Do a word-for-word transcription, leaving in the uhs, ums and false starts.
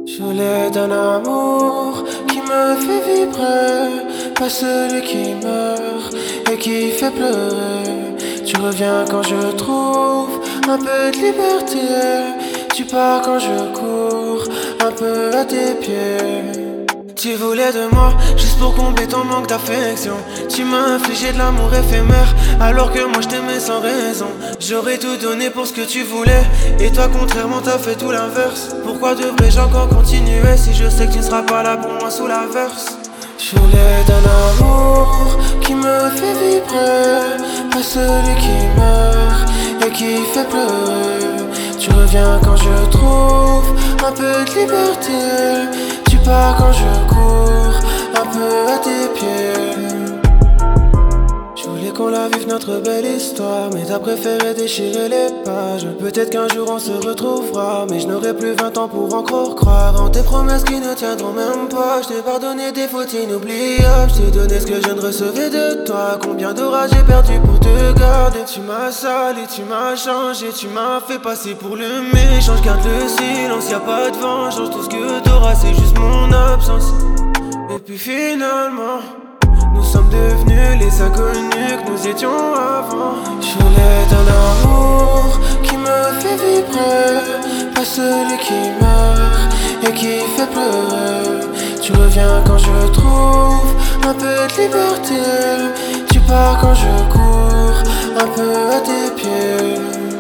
Je voulais d'un amour qui me fait vibrer, pas celui qui meurt et qui fait pleurer. Tu reviens quand je trouve un peu de liberté, tu pars quand je cours un peu à tes pieds. Tu voulais de moi juste pour combler ton manque d'affection. Tu m'as infligé de l'amour éphémère alors que moi je t'aimais sans raison. J'aurais tout donné pour ce que tu voulais et toi contrairement t'as fait tout l'inverse. Pourquoi devrais-je encore continuer si je sais que tu ne seras pas là pour moi sous l'averse? Je voulais d'un amour qui me fait vibrer, pas celui qui meurt et qui fait pleurer. Tu reviens quand je trouve un peu de liberté, tu pars quand je cours un peu à tes pieds. Je voulais qu'on la vive notre belle histoire, mais t'as préféré déchirer les pages. Peut-être qu'un jour on se retrouvera, mais je n'aurai plus vingt ans pour encore croire en tes promesses qui ne tiendront même pas. Je t'ai pardonné des fautes inoubliables, je t'ai donné ce que je ne recevais de toi. Combien d'orages j'ai perdu pour te garder. Tu m'as sali, tu m'as changé, tu m'as fait passer pour le méchant. Je garde le silence, y'a pas de vengeance, tout ce que t'auras c'est juste mon absence. Et puis finalement nous sommes devenus les inconnus que nous étions avant. Je voulais d'un amour qui me fait vibrer, pas celui qui meurt et qui fait pleurer. Tu reviens quand je trouve un peu de liberté, tu pars quand je cours un peu à tes pieds.